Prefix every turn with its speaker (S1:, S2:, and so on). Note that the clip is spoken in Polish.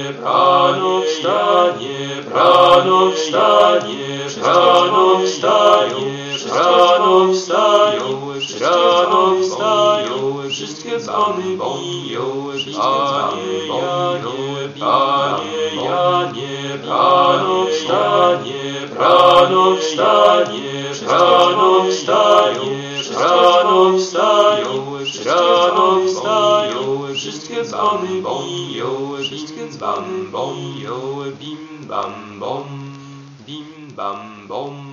S1: rano wstanie, rano wstanie, rano wstaje, rano wstają, rano wstają, wszystkie dzwony biją, Panie Janie, Panie Janie, rano wstanie, rano wstanie, rano wstaje, rano wstają, rano wstają, wszystkie dzwony biją, wszystkie dzwony biją, bim bam bom, bim bam bom.